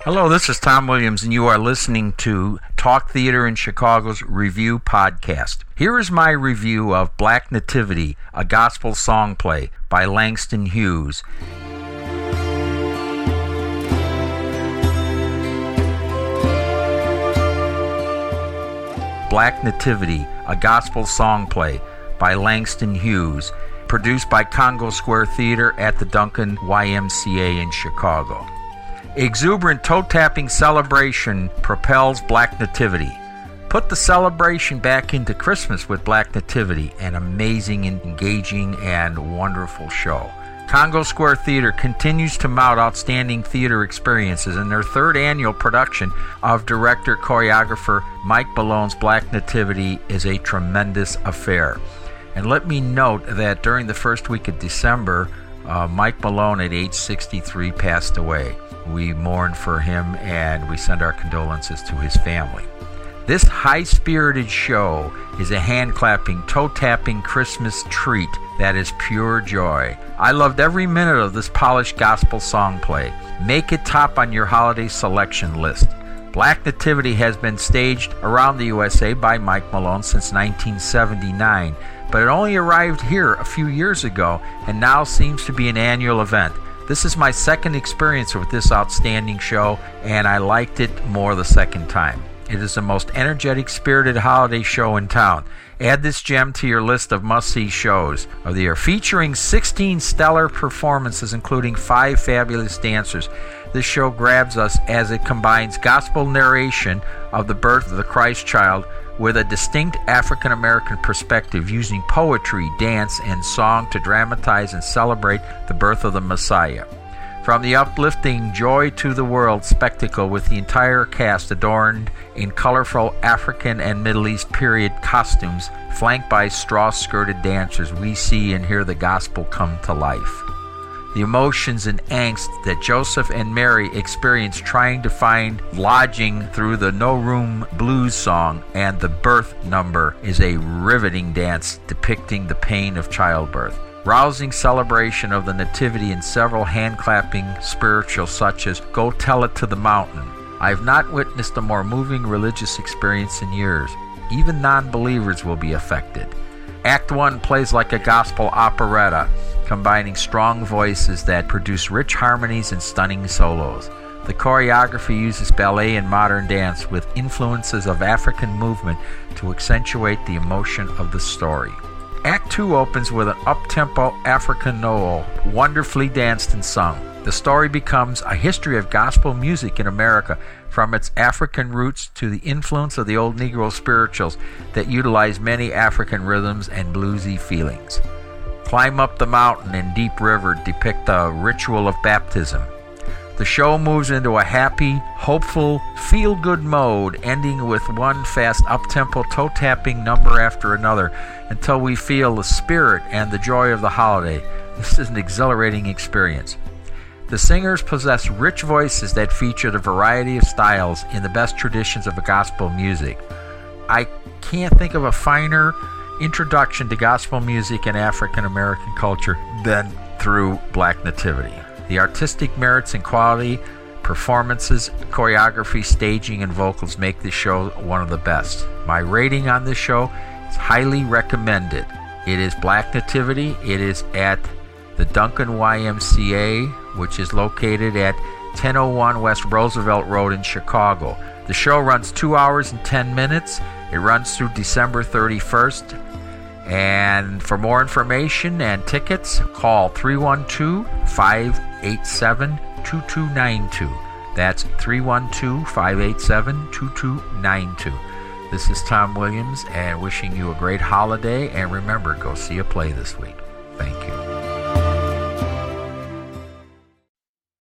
Hello, this is Tom Williams, and you are listening to Talk Theater in Chicago's Review Podcast. Here is my review of Black Nativity, a gospel song play by Langston Hughes. Black Nativity, a gospel song play by Langston Hughes, produced by Congo Square Theater at the Duncan YMCA in Chicago. Exuberant toe-tapping celebration propels Black Nativity. Put the celebration back into Christmas with Black Nativity, an amazing, engaging, and wonderful show. Congo Square Theater continues to mount outstanding theater experiences, and their third annual production of director-choreographer Mike Malone's Black Nativity is a tremendous affair. And let me note that during the first week of December, Mike Malone at age 63 passed away. We mourn for him and we send our condolences to his family. This high-spirited show is a hand-clapping, toe-tapping Christmas treat that is pure joy. I loved every minute of this polished gospel song play. Make it top on your holiday selection list. Black Nativity has been staged around the USA by Mike Malone since 1979, but it only arrived here a few years ago and now seems to be an annual event. This is my second experience with this outstanding show, and I liked it more the second time. It is the most energetic, spirited holiday show in town. Add this gem to your list of must-see shows of the year, featuring 16 stellar performances, including 5 fabulous dancers. This show grabs us as it combines gospel narration of the birth of the Christ child with a distinct African-American perspective, using poetry, dance, and song to dramatize and celebrate the birth of the Messiah. From the uplifting Joy to the World spectacle with the entire cast adorned in colorful African and Middle East period costumes, flanked by straw-skirted dancers, we see and hear the gospel come to life. The emotions and angst that Joseph and Mary experience trying to find lodging through the No Room Blues song and the birth number is a riveting dance depicting the pain of childbirth. Rousing celebration of the Nativity in several hand-clapping spirituals such as Go Tell It to the Mountain. I have not witnessed a more moving religious experience in years. Even non-believers will be affected. Act 1 plays like a gospel operetta, combining strong voices that produce rich harmonies and stunning solos. The choreography uses ballet and modern dance with influences of African movement to accentuate the emotion of the story. Act 2 opens with an up-tempo African Noel, wonderfully danced and sung. The story becomes a history of gospel music in America, from its African roots to the influence of the old Negro spirituals that utilize many African rhythms and bluesy feelings. Climb Up the Mountain and Deep River depict the ritual of baptism. The show moves into a happy, hopeful, feel-good mode, ending with one fast up-tempo toe-tapping number after another until we feel the spirit and the joy of the holiday. This is an exhilarating experience. The singers possess rich voices that feature a variety of styles in the best traditions of gospel music. I can't think of a finer introduction to gospel music and African American culture than through Black Nativity. The artistic merits and quality, performances, choreography, staging, and vocals make this show one of the best. My rating on this show is highly recommended. It is Black Nativity. It is at the Duncan YMCA, which is located at 1001 West Roosevelt Road in Chicago. The show runs 2 hours and 10 minutes. It runs through December 31st. And for more information and tickets, call 312-587-2292. That's 312-587-2292. This is Tom Williams, and wishing you a great holiday. And remember, go see a play this week. Thank you.